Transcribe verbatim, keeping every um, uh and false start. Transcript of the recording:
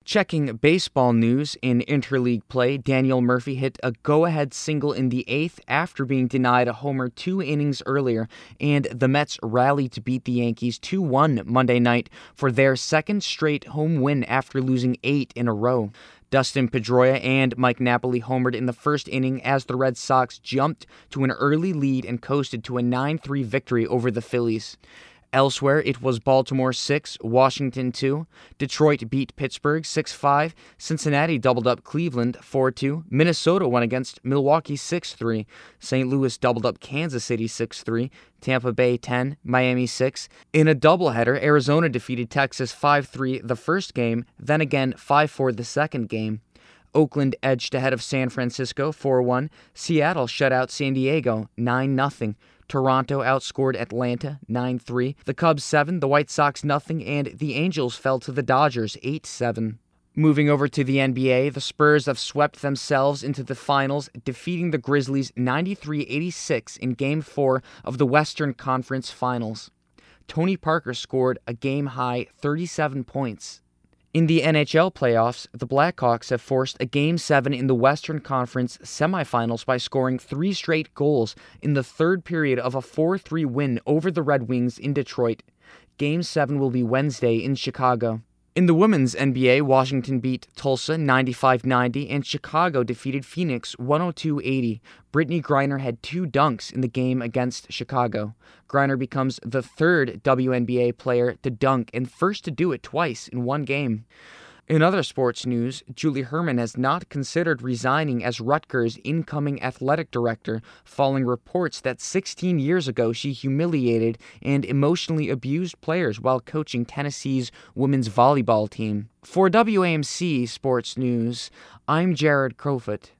Checking baseball news in interleague play, Daniel Murphy hit a go-ahead single in the eighth after being denied a homer two innings earlier, and the Mets rallied to beat the Yankees two one Monday night for their second straight home win after losing eight in a row. Dustin Pedroia and Mike Napoli homered in the first inning as the Red Sox jumped to an early lead and coasted to a nine three victory over the Phillies. Elsewhere, it was Baltimore six, Washington two. Detroit beat Pittsburgh six five. Cincinnati doubled up Cleveland four two. Minnesota won against Milwaukee six three. Saint Louis doubled up Kansas City six three. Tampa Bay ten, Miami six. In a doubleheader, Arizona defeated Texas five three the first game, then again five four the second game. Oakland edged ahead of San Francisco four one. Seattle shut out San Diego nine nothing. Toronto outscored Atlanta nine three. The Cubs seven, the White Sox nothing, and the Angels fell to the Dodgers eight seven. Moving over to the N B A, the Spurs have swept themselves into the finals, defeating the Grizzlies ninety-three eighty-six in Game four of the Western Conference Finals. Tony Parker scored a game-high thirty-seven points. In the N H L playoffs, the Blackhawks have forced a Game seven in the Western Conference semifinals by scoring three straight goals in the third period of a four three win over the Red Wings in Detroit. Game seven will be Wednesday in Chicago. In the women's N B A, Washington beat Tulsa ninety-five ninety, and Chicago defeated Phoenix one oh two eighty. Brittany Griner had two dunks in the game against Chicago. Griner becomes the third W N B A player to dunk and first to do it twice in one game. In other sports news, Julie Herman has not considered resigning as Rutgers' incoming athletic director following reports that sixteen years ago she humiliated and emotionally abused players while coaching Tennessee's women's volleyball team. For W A M C Sports News, I'm Jared Crowfoot.